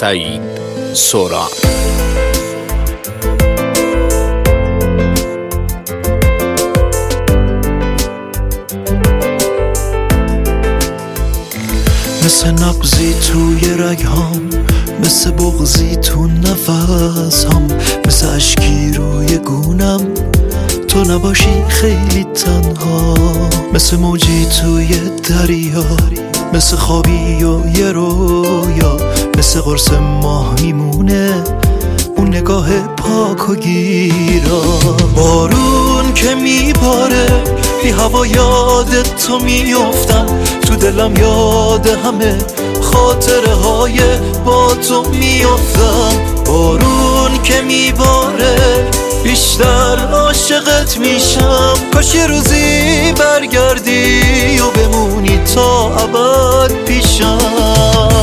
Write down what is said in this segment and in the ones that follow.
سعید سوران. مثل نبضی توی رگهام، مثل بغضی تو نفسام، مثل اشکی روی گونم تو نباشی خیلی تنها، مثل موجی توی دریا، مثل خوابی و یه رویا، مثل قرص ماه میمونه اون نگاه پاک و گیرا. بارون که میباره بی هوا یاد تو میافتم، تو دلم یاد همه خاطره های با تو میافتم. بارون که میباره بیشتر عاشقت میشم، کاش یه روزی برگردی و بمونی تا ابد پیشم.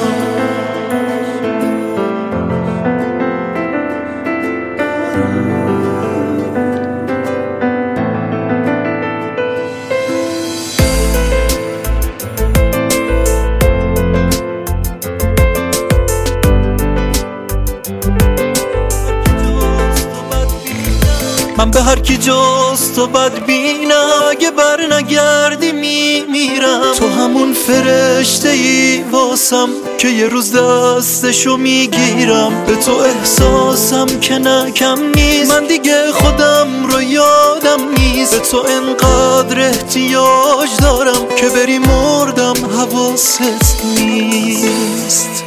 من به هر کی جز تو بد بینم، اگه بر نگردی میمیرم. تو همون فرشته ای واسم که یه روز دستشو میگیرم. به تو احساسم که نکم نیست، من دیگه خودم رو یادم نیست. به تو انقدر احتیاج دارم که بری مردم حواست نیست.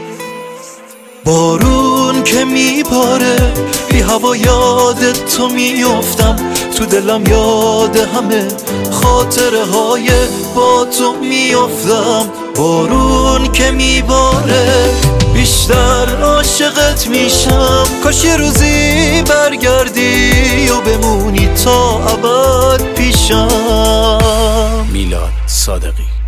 بارون که میباره بی هوا یاد تو میافتم، تو دلم یاد همه خاطره های با تو میافتم. بارون که میباره بیشتر عاشقت میشم، کاش یه روزی برگردی و بمونی تا ابد پیشم. میلاد صادقی.